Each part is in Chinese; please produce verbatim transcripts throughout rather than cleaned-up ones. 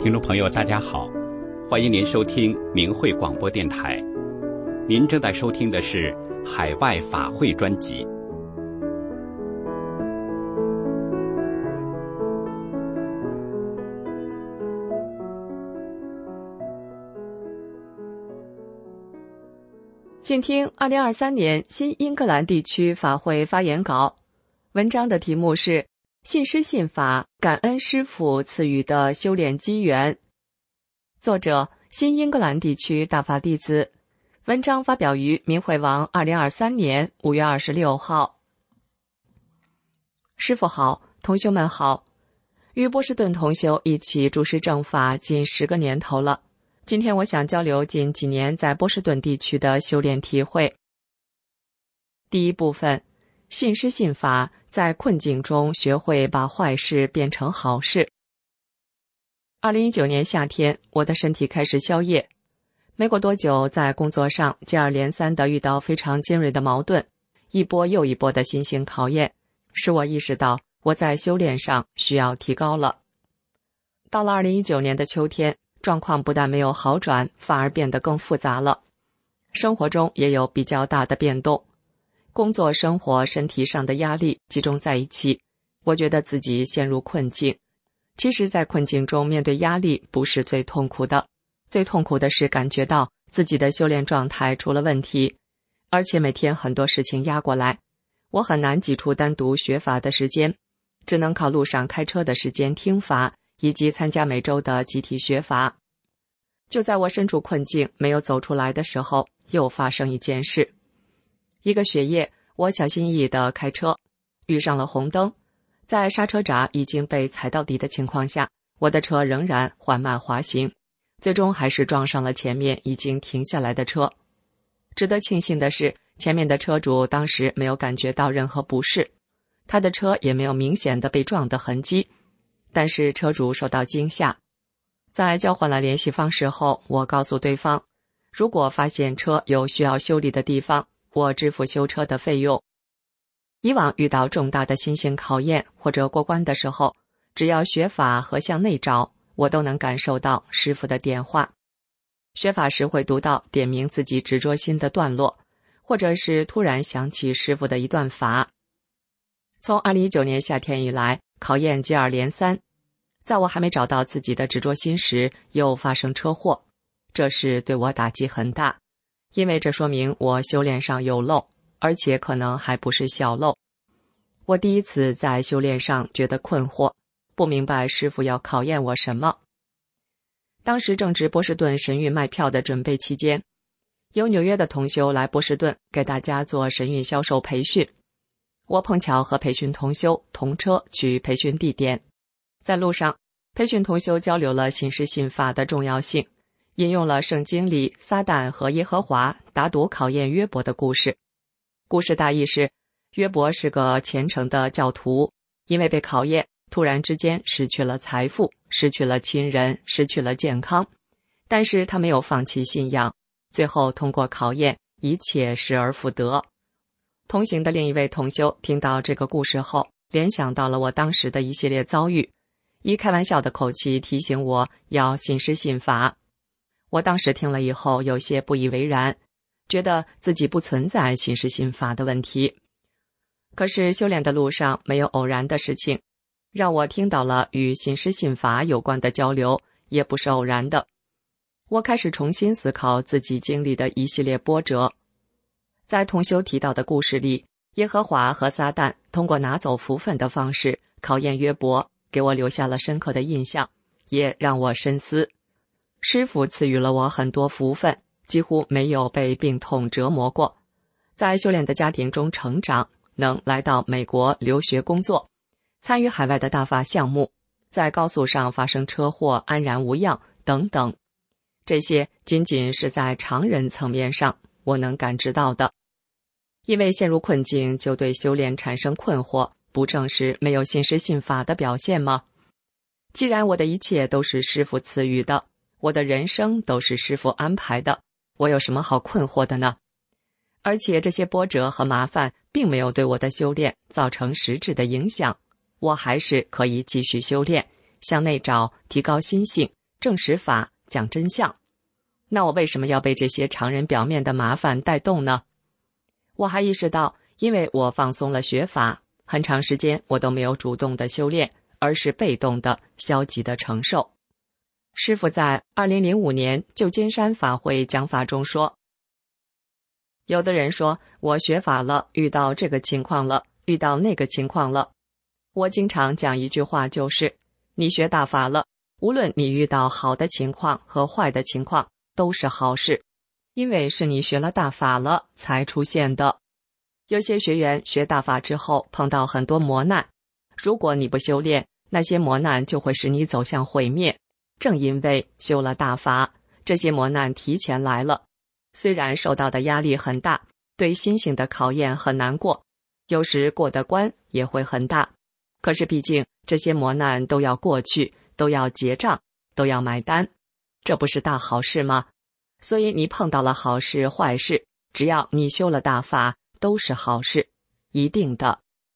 听众朋友大家好，欢迎您收听明慧广播电台。您正在收听的是海外法会专辑。 请听二零二三年新英格兰地区法会发言稿，文章的题目是信师信法，感恩师父赐予的修炼机缘。作者新英格兰地区大法弟子，文章发表于明慧网二零二三年五月二十六号。师父好，同修们好，与波士顿同修一起注释正法近十个年头了。今天我想交流近几年在波士顿地区的修炼体会。第一部分，信师信法，在困境中学会把坏事变成好事。二零一九年夏天，我的身体开始消业，没过多久，在工作上接二连三地遇到非常尖锐的矛盾，一波又一波的新型考验，使我意识到我在修炼上需要提高了。到了二零一九年的秋天，状况不但没有好转，反而变得更复杂了。生活中也有比较大的变动，工作、生活、身体上的压力集中在一起，我觉得自己陷入困境。其实在困境中面对压力不是最痛苦的，最痛苦的是感觉到自己的修炼状态出了问题，而且每天很多事情压过来，我很难挤出单独学法的时间，只能靠路上开车的时间听法，以及参加每周的集体学法。就在我身处困境没有走出来的时候，又发生一件事。一个雪夜，我小心翼翼地开车，遇上了红灯，在刹车闸已经被踩到底的情况下，我的车仍然缓慢滑行，最终还是撞上了前面已经停下来的车。值得庆幸的是，前面的车主当时没有感觉到任何不适，他的车也没有明显的被撞的痕迹，但是车主受到惊吓。在交换了联系方式后，我告诉对方，如果发现车有需要修理的地方，我支付修车的费用。以往遇到重大的新型考验或者过关的时候，只要学法和向内找，我都能感受到师父的点化。学法时会读到点明自己执着心的段落，或者是突然想起师父的一段法。从二零一九年夏天以来，考验接二连三，在我还没找到自己的执着心时，又发生车祸，这事对我打击很大，因为这说明我修炼上有漏，而且可能还不是小漏。我第一次在修炼上觉得困惑，不明白师父要考验我什么。当时正值波士顿神韵卖票的准备期间，有纽约的同修来波士顿给大家做神韵销售培训，我碰巧和培训同修同车去培训地点。在路上，培训同修交流了信师信法的重要性，引用了圣经里撒旦和耶和华打赌考验约伯的故事。故事大意是，约伯是个虔诚的教徒，因为被考验，突然之间失去了财富，失去了亲人，失去了健康，但是他没有放弃信仰，最后通过考验，一切失而复得。同行的另一位同修听到这个故事后，联想到了我当时的一系列遭遇，以开玩笑的口气提醒我要信师信法。我当时听了以后有些不以为然，觉得自己不存在信师信法的问题。可是修炼的路上没有偶然的事情，让我听到了与信师信法有关的交流，也不是偶然的。我开始重新思考自己经历的一系列波折。在同修提到的故事里，耶和华和撒旦通过拿走福分的方式考验约伯，给我留下了深刻的印象，也让我深思。师父赐予了我很多福分，几乎没有被病痛折磨过，在修炼的家庭中成长，能来到美国留学工作，参与海外的大法项目，在高速上发生车祸安然无恙等等。这些仅仅是在常人层面上我能感知到的。因为陷入困境就对修炼产生困惑，不正是没有信师信法的表现吗？既然我的一切都是师父赐予的，我的人生都是师父安排的，我有什么好困惑的呢？而且这些波折和麻烦并没有对我的修炼造成实质的影响，我还是可以继续修炼，向内找，提高心性， 证实法、讲真相。那我为什么要被这些常人表面的麻烦带动呢？我还意识到，因为我放松了学法，很长时间我都没有主动的修炼，而是被动的、消极的承受。师父在二零零五年旧金山法会讲法中说，有的人说我学法了，遇到这个情况了，遇到那个情况了。我经常讲一句话，就是你学大法了，无论你遇到好的情况和坏的情况，都是好事，因为是你学了大法了才出现的。有些学员学大法之后碰到很多磨难，如果你不修炼，那些磨难就会使你走向毁灭。正因为修了大法，这些磨难提前来了，虽然受到的压力很大，对心性的考验很难过，有时过的关也会很大，可是毕竟这些磨难都要过去，都要结账，都要买单，这不是大好事吗？所以你碰到了好事坏事，只要你修了大法，都是好事，一定的。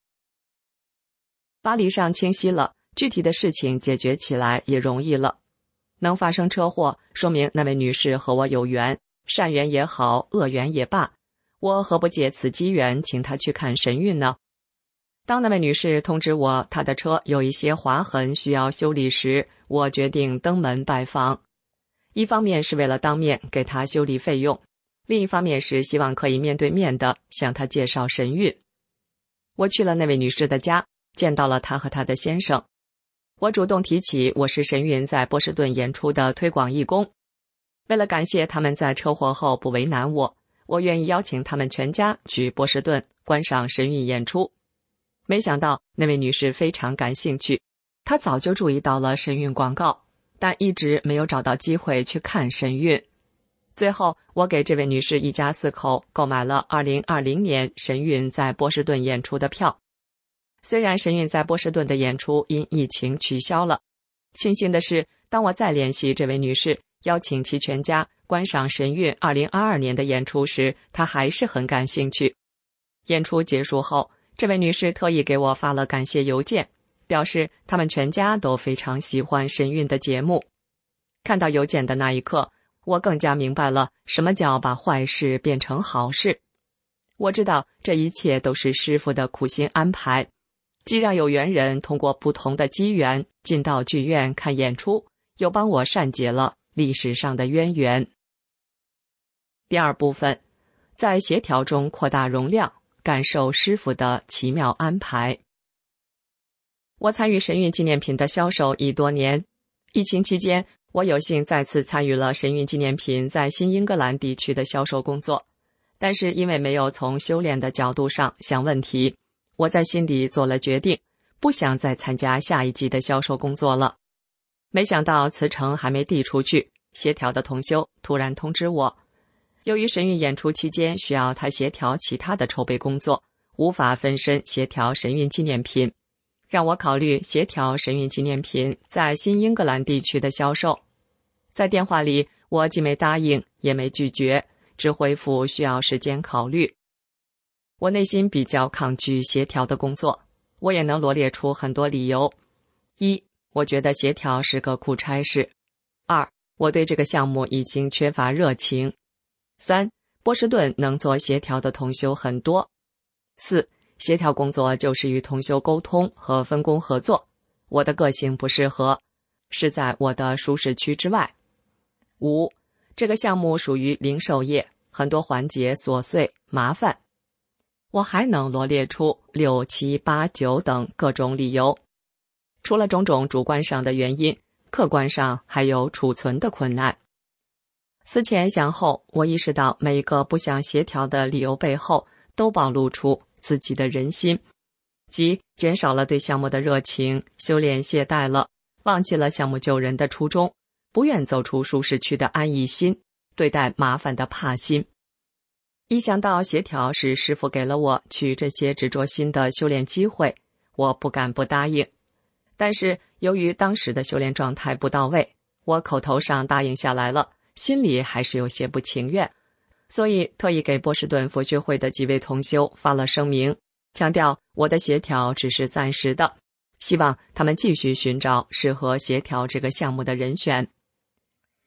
法理上清晰了，具体的事情解决起来也容易了。能发生车祸，说明那位女士和我有缘，善缘也好，恶缘也罢，我何不借此机缘请她去看神韵呢？当那位女士通知我她的车有一些划痕需要修理时，我决定登门拜访。一方面是为了当面给她修理费用，另一方面是希望可以面对面的向她介绍神韵。我去了那位女士的家，见到了她和她的先生。我主动提起我是神韵在波士顿演出的推广义工，为了感谢他们在车祸后不为难我，我愿意邀请他们全家去波士顿观赏神韵演出。没想到那位女士非常感兴趣，她早就注意到了神韵广告，但一直没有找到机会去看神韵。最后我给这位女士一家四口购买了二零二零年神韵在波士顿演出的票。虽然神韵在波士顿的演出因疫情取消了，庆幸的是，当我再联系这位女士，邀请其全家观赏神韵二零二二年的演出时，她还是很感兴趣。演出结束后，这位女士特意给我发了感谢邮件，表示他们全家都非常喜欢神韵的节目。看到邮件的那一刻，我更加明白了什么叫把坏事变成好事。我知道这一切都是师父的苦心安排，既让有缘人通过不同的机缘进到剧院看演出，又帮我善解了历史上的渊源。第二部分，在协调中扩大容量，感受师父的奇妙安排。我参与神韵纪念品的销售已多年，疫情期间，我有幸再次参与了神韵纪念品在新英格兰地区的销售工作，但是因为没有从修炼的角度上想问题，我在心里做了决定，不想再参加下一季的销售工作了。没想到辞呈还没递出去，协调的同修突然通知我，由于神韵演出期间需要他协调其他的筹备工作，无法分身协调神韵纪念品，让我考虑协调神韵纪念品在新英格兰地区的销售。在电话里，我既没答应也没拒绝，只回复需要时间考虑。我内心比较抗拒协调的工作，我也能罗列出很多理由。一，我觉得协调是个苦差事。二，我对这个项目已经缺乏热情。三，波士顿能做协调的同修很多。四，协调工作就是与同修沟通和分工合作，我的个性不适合，是在我的舒适区之外。五，这个项目属于零售业，很多环节琐碎麻烦。我还能罗列出六、七、八、九等各种理由。除了种种主观上的原因，客观上还有储存的困难。思前想后，我意识到每一个不想协调的理由背后都暴露出自己的人心，即减少了对项目的热情，修炼懈怠了，忘记了项目救人的初衷，不愿走出舒适区的安逸心，对待麻烦的怕心。一想到协调是师父给了我去这些执着心的修炼机会，我不敢不答应。但是由于当时的修炼状态不到位，我口头上答应下来了，心里还是有些不情愿，所以特意给波士顿佛学会的几位同修发了声明，强调我的协调只是暂时的，希望他们继续寻找适合协调这个项目的人选。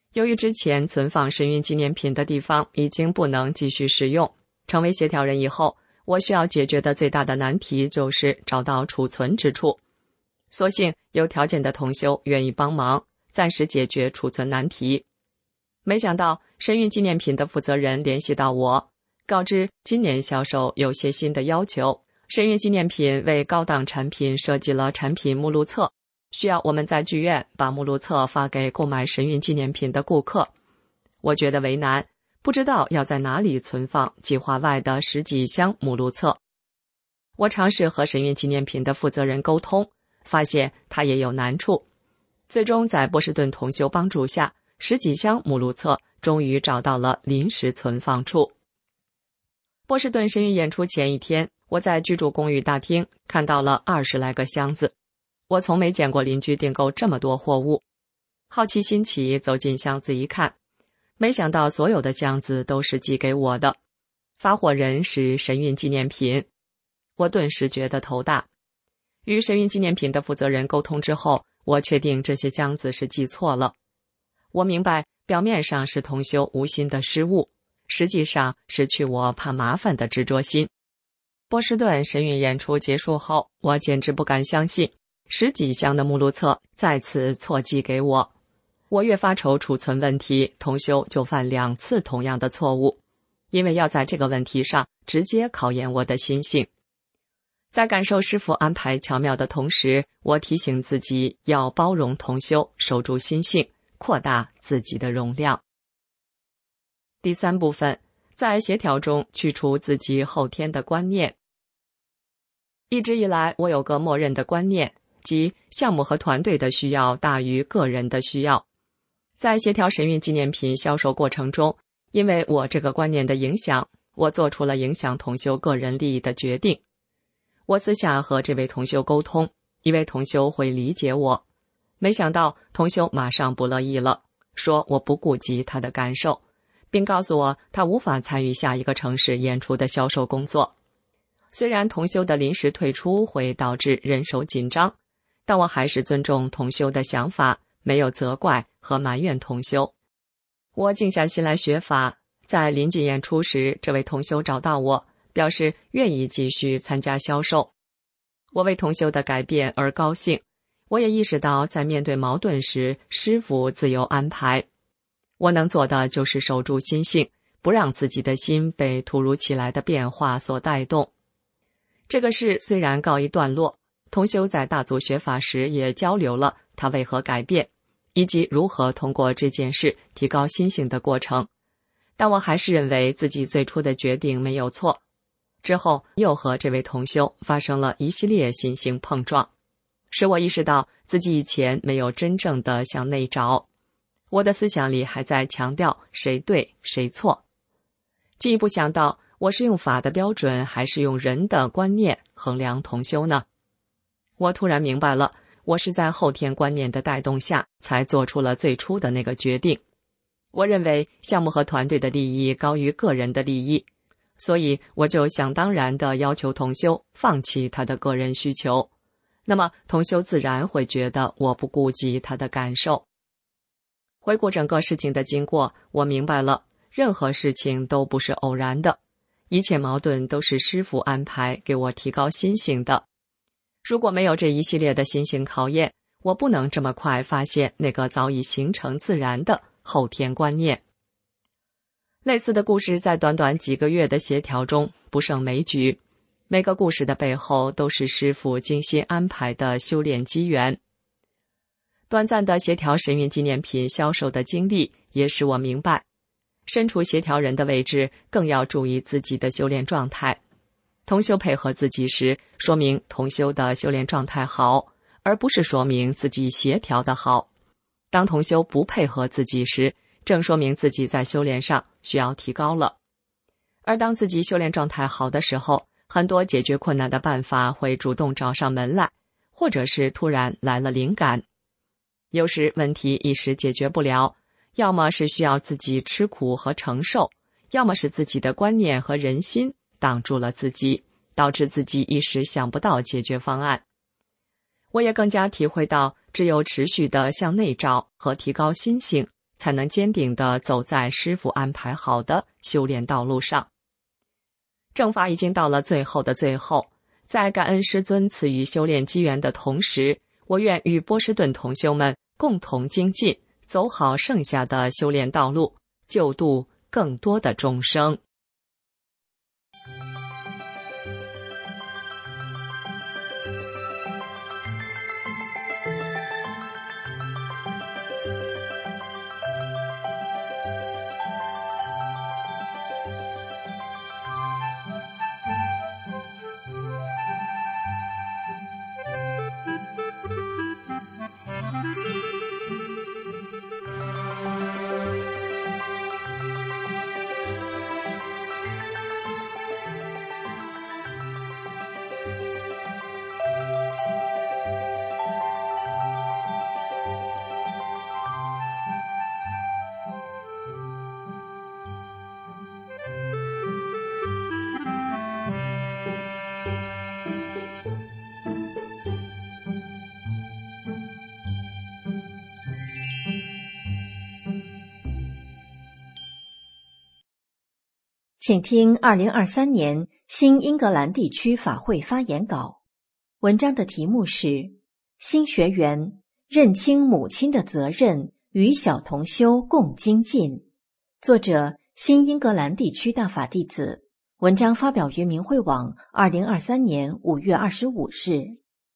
由于之前存放神韵纪念品的地方已经不能继续使用，成为协调人以后，我需要解决的最大的难题就是找到储存之处。所幸有条件的同修愿意帮忙，暂时解决储存难题。没想到神韵纪念品的负责人联系到我，告知今年销售有些新的要求，神韵纪念品为高档产品设计了产品目录册，需要我们在剧院把目录册发给购买神韵纪念品的顾客。我觉得为难，不知道要在哪里存放计划外的十几箱目录册。我尝试和神韵纪念品的负责人沟通，发现他也有难处。最终在波士顿同修帮助下，十几箱目录册终于找到了临时存放处。波士顿神韵演出前一天，我在居住公寓大厅看到了二十来个箱子。我从没见过邻居订购这么多货物，好奇心起，走进箱子一看，没想到所有的箱子都是寄给我的，发货人是神韵纪念品。我顿时觉得头大。与神韵纪念品的负责人沟通之后，我确定这些箱子是寄错了。我明白表面上是同修无心的失误，实际上是去我怕麻烦的执着心。波士顿神韵演出结束后，我简直不敢相信十几箱的目录册再次错寄给我。我越发愁储存问题，同修就犯两次同样的错误，因为要在这个问题上直接考验我的心性。在感受师父安排巧妙的同时，我提醒自己要包容同修，守住心性，扩大自己的容量。第三部分，在协调中去除自己后天的观念。一直以来，我有个默认的观念，即项目和团队的需要大于个人的需要。在协调神韵纪念品销售过程中，因为我这个观念的影响，我做出了影响同修个人利益的决定。我私下和这位同修沟通，以为同修会理解我，没想到同修马上不乐意了，说我不顾及他的感受，并告诉我他无法参与下一个城市演出的销售工作。虽然同修的临时退出会导致人手紧张，但我还是尊重同修的想法，没有责怪和埋怨同修。我静下心来学法，在临近演出时，这位同修找到我，表示愿意继续参加销售。我为同修的改变而高兴，我也意识到在面对矛盾时，师父自有安排。我能做的就是守住心性，不让自己的心被突如其来的变化所带动。这个事虽然告一段落，同修在大组学法时也交流了他为何改变，以及如何通过这件事提高心性的过程。但我还是认为自己最初的决定没有错。之后又和这位同修发生了一系列心性碰撞，使我意识到自己以前没有真正的向内找，我的思想里还在强调谁对谁错。进一步想到，我是用法的标准还是用人的观念衡量同修呢？我突然明白了，我是在后天观念的带动下才做出了最初的那个决定。我认为项目和团队的利益高于个人的利益，所以我就想当然地要求同修放弃他的个人需求，那么同修自然会觉得我不顾及他的感受。回顾整个事情的经过，我明白了，任何事情都不是偶然的，一切矛盾都是师父安排给我提高心性的。如果没有这一系列的心性考验，我不能这么快发现那个早已形成自然的后天观念。类似的故事在短短几个月的协调中不胜枚举，每个故事的背后都是师父精心安排的修炼机缘。短暂的协调神韵纪念品销售的经历也使我明白，身处协调人的位置更要注意自己的修炼状态。同修配合自己时，说明同修的修炼状态好，而不是说明自己协调的好。当同修不配合自己时，正说明自己在修炼上需要提高了。而当自己修炼状态好的时候，很多解决困难的办法会主动找上门来，或者是突然来了灵感。有时问题一时解决不了，要么是需要自己吃苦和承受，要么是自己的观念和人心挡住了自己，导致自己一时想不到解决方案。我也更加体会到，只有持续的向内找和提高心性， 才能坚定地走在师父安排好的修炼道路上。正法已经到了最后的最后，在感恩师尊赐予修炼机缘的同时，我愿与波士顿同修们共同精进，走好剩下的修炼道路，救度更多的众生。 请听二零二三年新英格兰地区法会发言稿。文章的题目是新学员认清母亲的责任，与小同修共精进。作者新英格兰地区大法弟子。文章发表于明慧网二零二三年五月二十五日。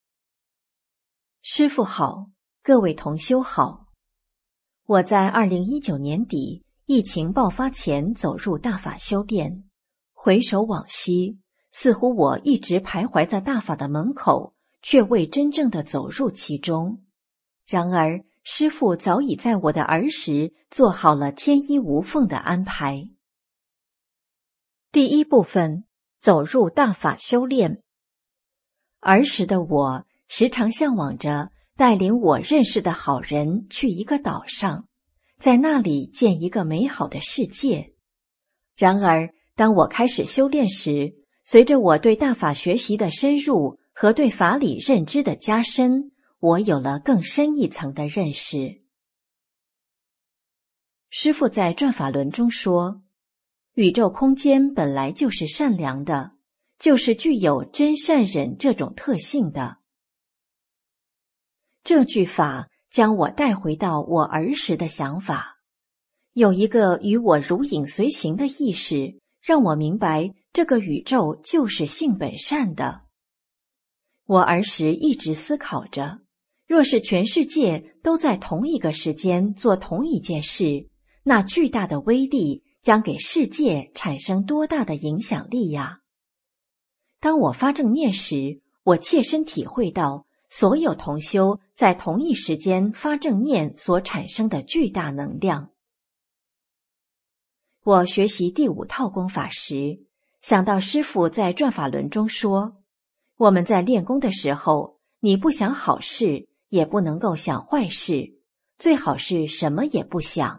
师父好，各位同修好。我在二零一九年底疫情爆发前走入大法修炼，回首往昔，似乎我一直徘徊在大法的门口，却未真正的走入其中。然而，师父早已在我的儿时做好了天衣无缝的安排。第一部分，走入大法修炼。儿时的我时常向往着带领我认识的好人去一个岛上，在那里建一个美好的世界。然而，当我开始修炼时，随着我对大法学习的深入和对法理认知的加深，我有了更深一层的认识。师父在转法轮中说，宇宙空间本来就是善良的，就是具有真善忍这种特性的。这句法将我带回到我儿时的想法，有一个与我如影随形的意识，让我明白这个宇宙就是性本善的。我儿时一直思考着，若是全世界都在同一个时间做同一件事，那巨大的威力将给世界产生多大的影响力呀！当我发正念时，我切身体会到所有同修在同一时间发正念所产生的巨大能量。我学习第五套功法时，想到师父在转法轮中说，我们在练功的时候，你不想好事，也不能够想坏事，最好是什么也不想。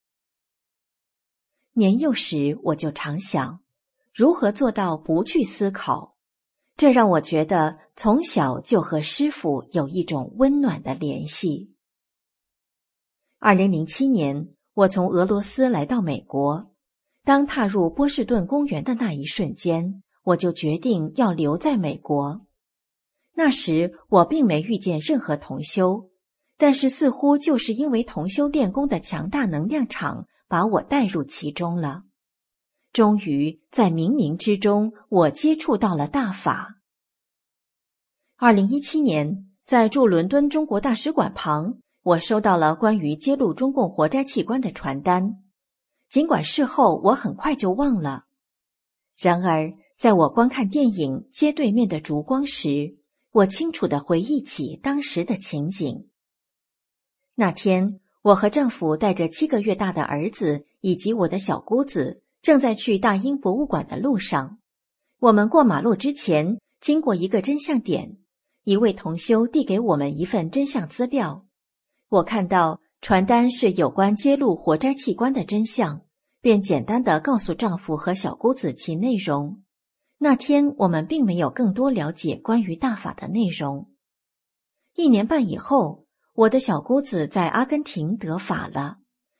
年幼时我就常想，如何做到不去思考，这让我觉得从小就和师父有一种温暖的联系。二零零七年，我从俄罗斯来到美国，当踏入波士顿公园的那一瞬间，我就决定要留在美国。那时我并没遇见任何同修，但是似乎就是因为同修练功的强大能量场把我带入其中了。终于在冥冥之中，我接触到了大法。二零一七年，在驻伦敦中国大使馆旁，我收到了关于揭露中共活摘器官的传单。尽管事后我很快就忘了，然而在我观看电影《街对面的烛光》时，我清楚地回忆起当时的情景。那天，我和丈夫带着七个月大的儿子以及我的小姑子，正在去大英博物馆的路上。我们过马路之前，经过一个真相点，一位同修递给我们一份真相资料。我看到传单是有关揭露活摘器官的真相，便简单地告诉丈夫和小姑子其内容。那天我们并没有更多了解关于大法的内容。一年半以后，我的小姑子在阿根廷得法了，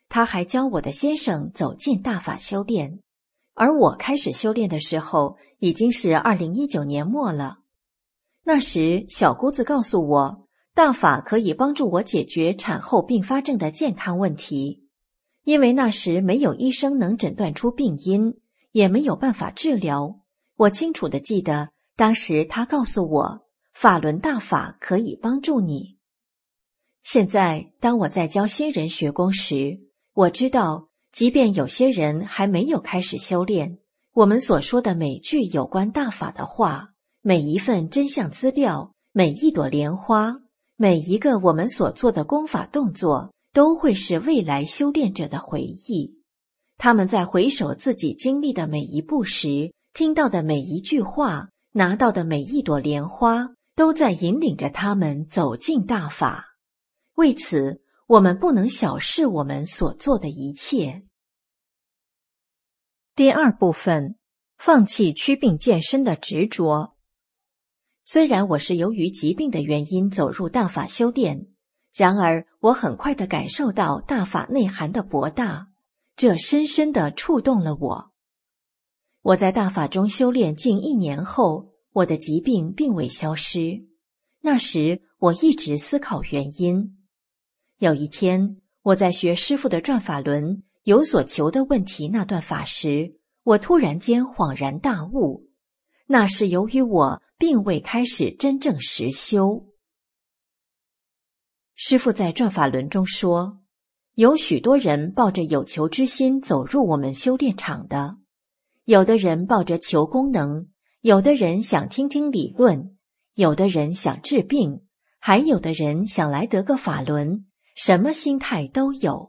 他还教我的先生走进大法修炼，而我开始修炼的时候已经是二零一九年末了。那时小姑子告诉我，大法可以帮助我解决产后并发症的健康问题，因为那时没有医生能诊断出病因，也没有办法治疗。我清楚地记得当时他告诉我，法轮大法可以帮助你。现在当我在教新人学功时，我知道即便有些人还没有开始修炼，我们所说的每句有关大法的话，每一份真相资料，每一朵莲花，每一个我们所做的功法动作，都会是未来修炼者的回忆。他们在回首自己经历的每一步时，听到的每一句话，拿到的每一朵莲花，都在引领着他们走进大法。为此，我们不能小视我们所做的一切。第二部分，放弃祛病健身的执着。虽然我是由于疾病的原因走入大法修炼，然而我很快地感受到大法内涵的博大，这深深地触动了我。我在大法中修炼近一年后，我的疾病并未消失。那时我一直思考原因。有一天，我在学师父的转法轮有所求的问题那段法时，我突然间恍然大悟，那是由于我并未开始真正实修。师父在转法轮中说，有许多人抱着有求之心走入我们修炼场的，有的人抱着求功能，有的人想听听理论，有的人想治病，还有的人想来得个法轮，什么心态都有。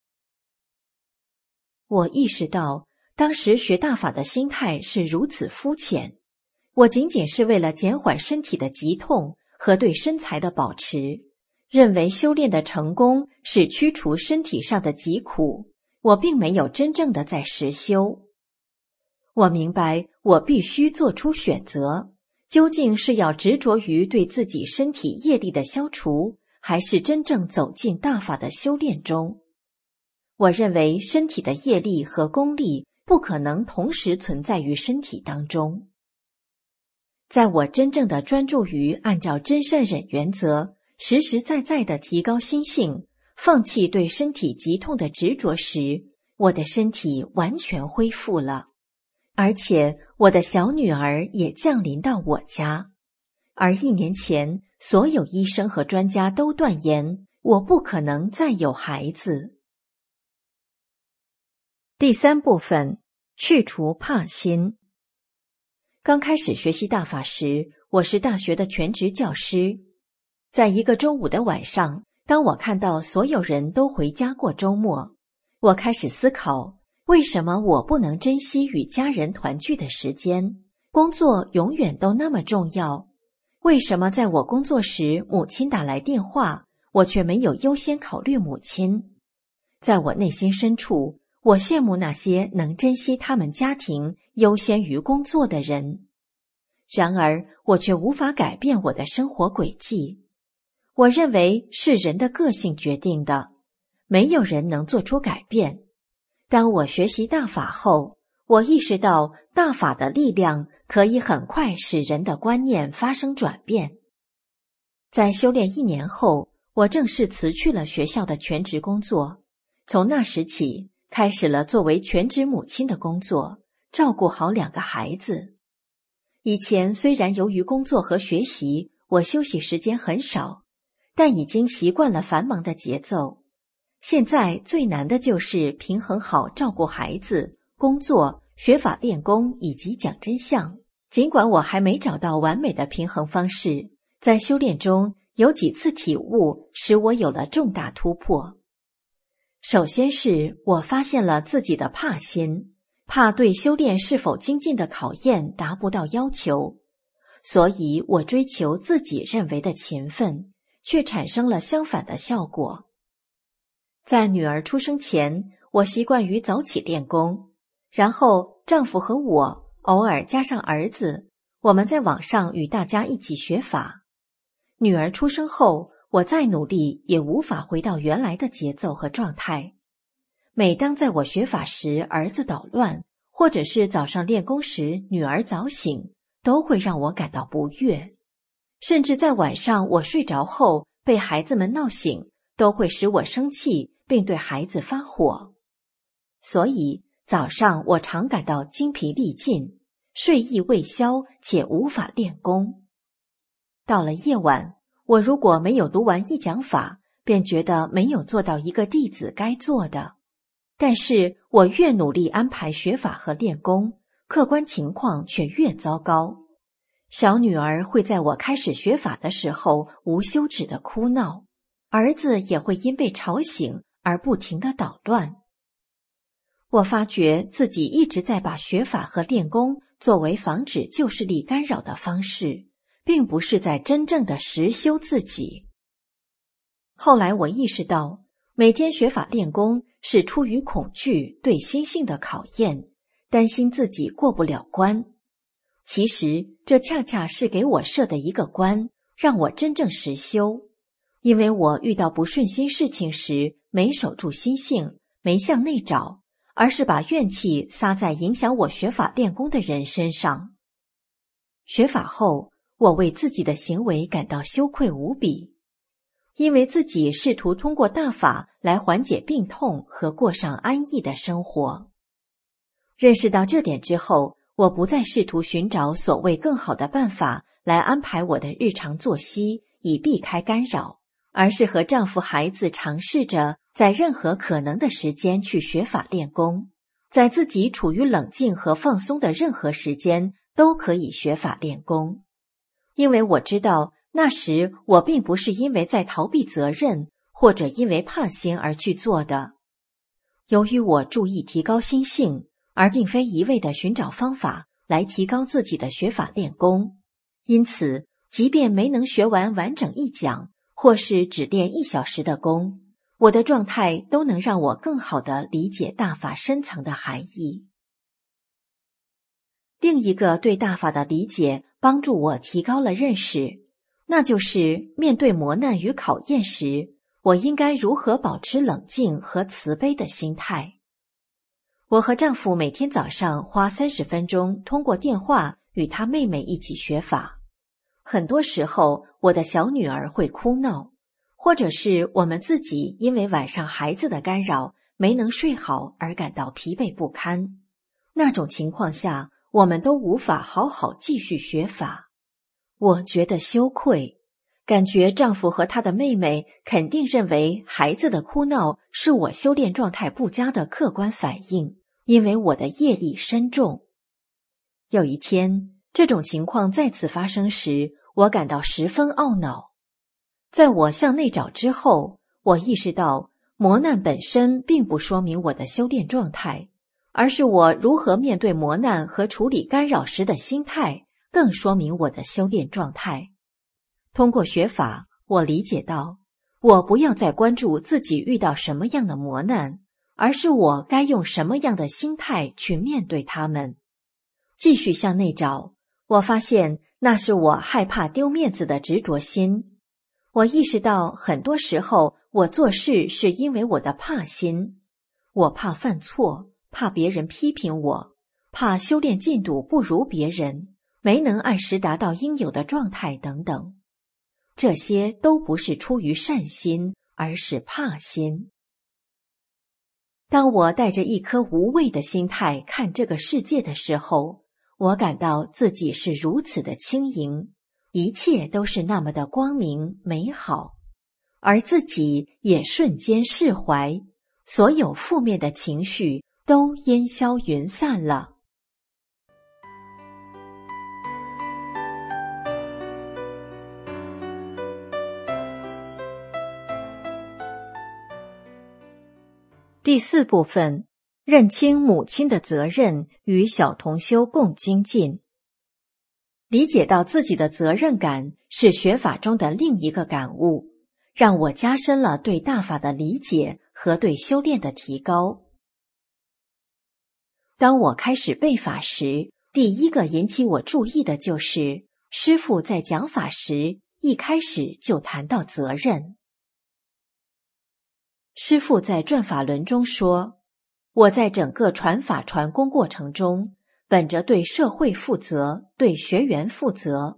我意识到，当时学大法的心态是如此肤浅，我仅仅是为了减缓身体的疾痛和对身材的保持，认为修炼的成功是驱除身体上的疾苦，我并没有真正的在实修。我明白，我必须做出选择，究竟是要执着于对自己身体业力的消除，还是真正走进大法的修炼中。我认为身体的业力和功力不可能同时存在于身体当中。在我真正的专注于按照真善忍原则，实实在在地提高心性，放弃对身体疾痛的执着时，我的身体完全恢复了。而且我的小女儿也降临到我家，而一年前，所有医生和专家都断言，我不可能再有孩子。第三部分，去除怕心。刚开始学习大法时，我是大学的全职教师。在一个周五的晚上，当我看到所有人都回家过周末，我开始思考，为什么我不能珍惜与家人团聚的时间？工作永远都那么重要，为什么在我工作时母亲打来电话，我却没有优先考虑母亲？在我内心深处，我羡慕那些能珍惜他们家庭优先于工作的人。然而，我却无法改变我的生活轨迹。我认为是人的个性决定的，没有人能做出改变。当我学习大法后，我意识到大法的力量可以很快使人的观念发生转变。在修炼一年后，我正式辞去了学校的全职工作，从那时起，开始了作为全职母亲的工作，照顾好两个孩子。以前虽然由于工作和学习，我休息时间很少，但已经习惯了繁忙的节奏。现在最难的就是平衡好照顾孩子、工作、学法练功以及讲真相。尽管我还没找到完美的平衡方式，在修炼中有几次体悟使我有了重大突破。首先是我发现了自己的怕心，怕对修炼是否精进的考验达不到要求，所以我追求自己认为的勤奋，却产生了相反的效果。在女儿出生前，我习惯于早起练功，然后丈夫和我偶尔加上儿子，我们在网上与大家一起学法。女儿出生后，我再努力也无法回到原来的节奏和状态。 每当在我学法时儿子捣乱，或者是早上练功时女儿早醒，都会让我感到不悦。甚至在晚上我睡着后被孩子们闹醒，都会使我生气，并对孩子发火。所以早上我常感到精疲力尽，睡意未消，且无法练功。到了夜晚，我如果没有读完一讲法，便觉得没有做到一个弟子该做的。但是我越努力安排学法和练功，客观情况却越糟糕。小女儿会在我开始学法的时候无休止的哭闹，儿子也会因被吵醒而不停地捣乱。我发觉自己一直在把学法和练功作为防止旧势力干扰的方式，并不是在真正的实修自己。后来我意识到，每天学法练功是出于恐惧对心性的考验，担心自己过不了关。其实这恰恰是给我设的一个关，让我真正实修。因为我遇到不顺心事情时，没守住心性，没向内找，而是把怨气撒在影响我学法练功的人身上。学法后，我为自己的行为感到羞愧无比，因为自己试图通过大法来缓解病痛和过上安逸的生活。认识到这点之后，我不再试图寻找所谓更好的办法来安排我的日常作息，以避开干扰，而是和丈夫孩子尝试着在任何可能的时间去学法练功，在自己处于冷静和放松的任何时间都可以学法练功。因为我知道那时我并不是因为在逃避责任，或者因为怕心而去做的。由于我注意提高心性，而并非一味地寻找方法来提高自己的学法练功，因此即便没能学完完整一讲，或是只练一小时的功，我的状态都能让我更好地理解大法深层的含义。另一个对大法的理解帮助我提高了认识，那就是面对磨难与考验时，我应该如何保持冷静和慈悲的心态。我和丈夫每天早上花三十分钟通过电话与他妹妹一起学法。很多时候，我的小女儿会哭闹，或者是我们自己因为晚上孩子的干扰没能睡好而感到疲惫不堪。那种情况下，我们都无法好好继续学法。我觉得羞愧，感觉丈夫和他的妹妹肯定认为孩子的哭闹是我修炼状态不佳的客观反应，因为我的业力深重。有一天，这种情况再次发生时，我感到十分懊恼。在我向内找之后，我意识到磨难本身并不说明我的修炼状态，而是我如何面对磨难和处理干扰时的心态，更说明我的修炼状态。通过学法，我理解到，我不要再关注自己遇到什么样的磨难，而是我该用什么样的心态去面对它们。继续向内找，我发现那是我害怕丢面子的执着心。我意识到很多时候我做事是因为我的怕心，我怕犯错，怕别人批评我，怕修炼进度不如别人，没能按时达到应有的状态等等。这些都不是出于善心，而是怕心。当我带着一颗无畏的心态看这个世界的时候，我感到自己是如此的轻盈，一切都是那么的光明美好，而自己也瞬间释怀，所有负面的情绪都烟消云散了。第四部分，认清母亲的责任与小同修共精进。理解到自己的责任感是学法中的另一个感悟，让我加深了对大法的理解和对修炼的提高。当我开始背法时，第一个引起我注意的就是师父在讲法时一开始就谈到责任。师父在转法轮中说， 我在整个传法传功过程中，本着对社会负责、对学员负责，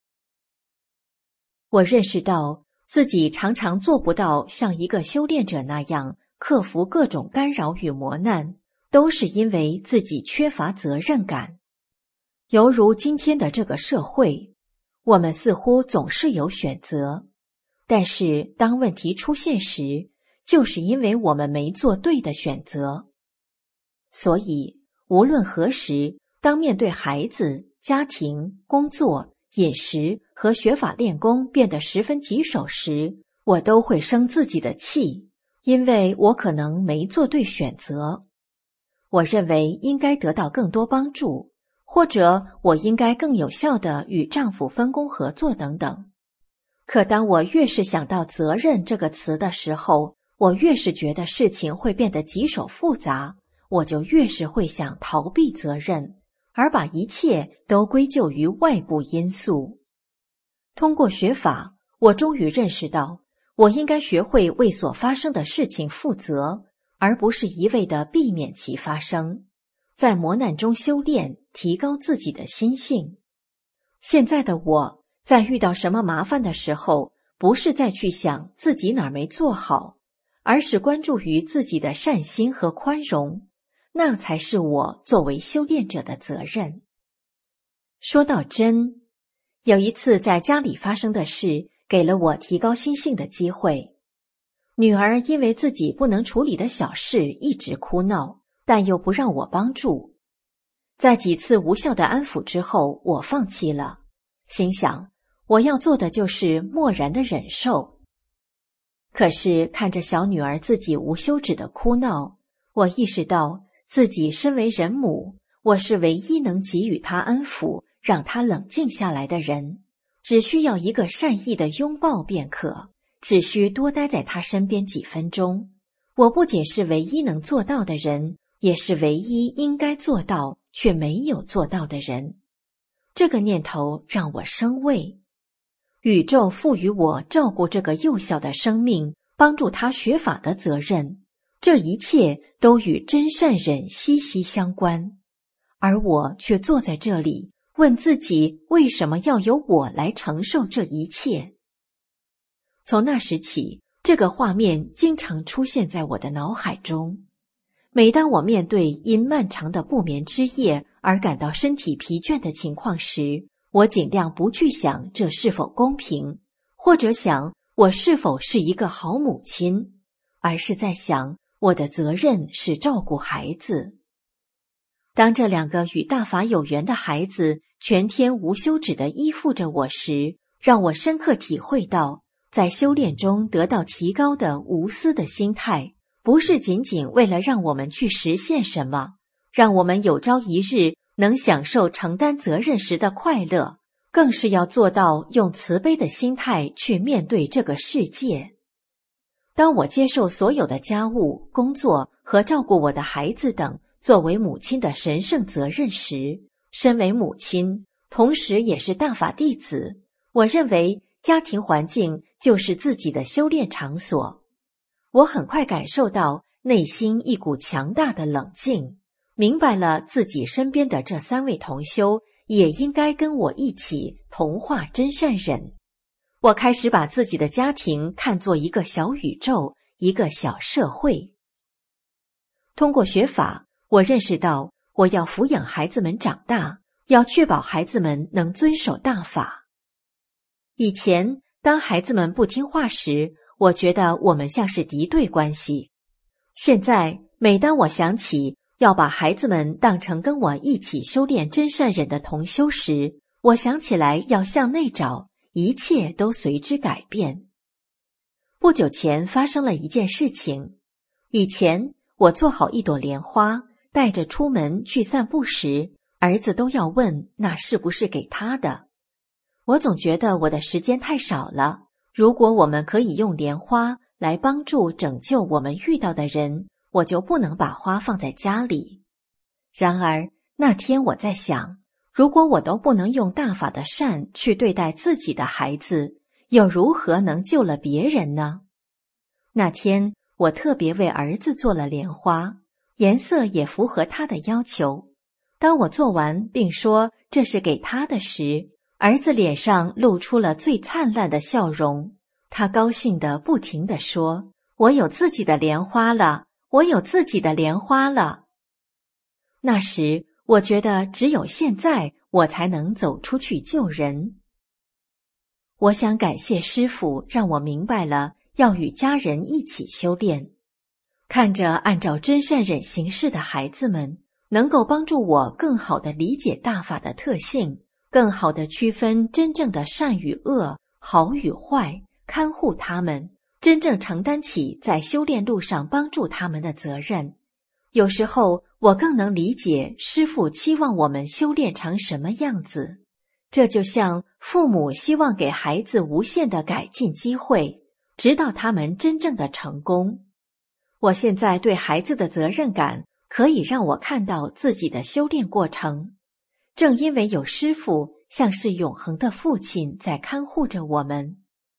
我认识到自己常常做不到像一个修炼者那样克服各种干扰与磨难，都是因为自己缺乏责任感。犹如今天的这个社会，我们似乎总是有选择，但是当问题出现时，就是因为我们没做对的选择。所以无论何时，当面对孩子、家庭、工作、饮食和学法练功变得十分棘手时，我都会生自己的气，因为我可能没做对选择。我认为应该得到更多帮助，或者我应该更有效地与丈夫分工合作等等。可当我越是想到责任这个词的时候，我越是觉得事情会变得棘手复杂，我就越是会想逃避责任，而把一切都归咎于外部因素。通过学法，我终于认识到，我应该学会为所发生的事情负责，而不是一味地避免其发生，在磨难中修炼，提高自己的心性。现在的我，在遇到什么麻烦的时候，不是再去想自己哪儿没做好，而是关注于自己的善心和宽容，那才是我作为修炼者的责任。说到真，有一次在家里发生的事，给了我提高心性的机会。女儿因为自己不能处理的小事一直哭闹，但又不让我帮助。在几次无效的安抚之后，我放弃了，心想我要做的就是默然的忍受。可是看着小女儿自己无休止的哭闹，我意识到自己身为人母，我是唯一能给予她安抚，让她冷静下来的人，只需要一个善意的拥抱便可，只需多待在她身边几分钟。我不仅是唯一能做到的人，也是唯一应该做到却没有做到的人。这个念头让我生畏。宇宙赋予我照顾这个幼小的生命，帮助他学法的责任，这一切都与真善忍息息相关。而我却坐在这里，问自己为什么要由我来承受这一切。从那时起，这个画面经常出现在我的脑海中。每当我面对因漫长的不眠之夜而感到身体疲倦的情况时，我尽量不去想这是否公平，或者想我是否是一个好母亲，而是在想我的责任是照顾孩子。当这两个与大法有缘的孩子全天无休止地依附着我时，让我深刻体会到，在修炼中得到提高的无私的心态，不是仅仅为了让我们去实现什么，让我们有朝一日能享受承担责任时的快乐，更是要做到用慈悲的心态去面对这个世界。当我接受所有的家务、工作和照顾我的孩子等作为母亲的神圣责任时，身为母亲，同时也是大法弟子，我认为家庭环境就是自己的修炼场所。我很快感受到内心一股强大的冷静，明白了自己身边的这三位同修也应该跟我一起同化真善忍。我开始把自己的家庭看作一个小宇宙，一个小社会。通过学法，我认识到我要抚养孩子们长大，要确保孩子们能遵守大法。以前当孩子们不听话时，我觉得我们像是敌对关系。现在每当我想起要把孩子们当成跟我一起修炼真善忍的同修时，我想起来要向内找，一切都随之改变。不久前发生了一件事情。以前我做好一朵莲花，带着出门去散步时，儿子都要问那是不是给他的。我总觉得我的时间太少了，如果我们可以用莲花来帮助拯救我们遇到的人，我就不能把花放在家里。然而那天我在想，如果我都不能用大法的善去对待自己的孩子，又如何能救了别人呢？那天我特别为儿子做了莲花， 颜色也符合他的要求。当我做完并说这是给他的时，儿子脸上露出了最灿烂的笑容，他高兴地不停地说：“我有自己的莲花了，我有自己的莲花了。”那时我觉得只有现在我才能走出去救人。我想感谢师父，让我明白了要与家人一起修炼。看着按照真善忍行事的孩子们，能够帮助我更好地理解大法的特性，更好地区分真正的善与恶、好与坏，看护他们，真正承担起在修炼路上帮助他们的责任。有时候我更能理解师父期望我们修炼成什么样子。这就像父母希望给孩子无限的改进机会，直到他们真正的成功。我现在对孩子的责任感可以让我看到自己的修炼过程。正因为有师父像是永恒的父亲在看护着我们。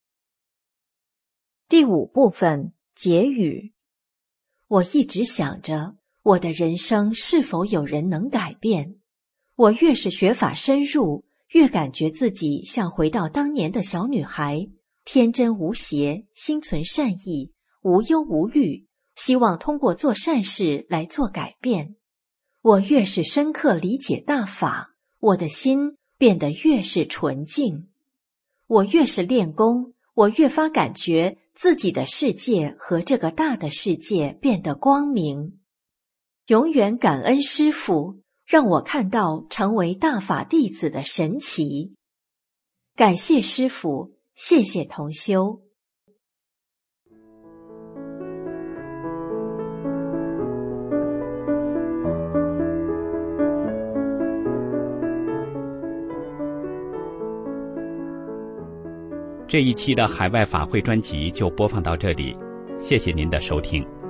第五部分，结语。我一直想着我的人生是否有人能改变。我越是学法深入，越感觉自己像回到当年的小女孩，天真无邪，心存善意，无忧无虑，希望通过做善事来做改变。我越是深刻理解大法，我的心变得越是纯净。我越是练功，我越发感觉自己的世界和这个大的世界变得光明。永远感恩师父，让我看到成为大法弟子的神奇。感谢师父，谢谢同修。 这一期的海外法会专辑就播放到这里，谢谢您的收听。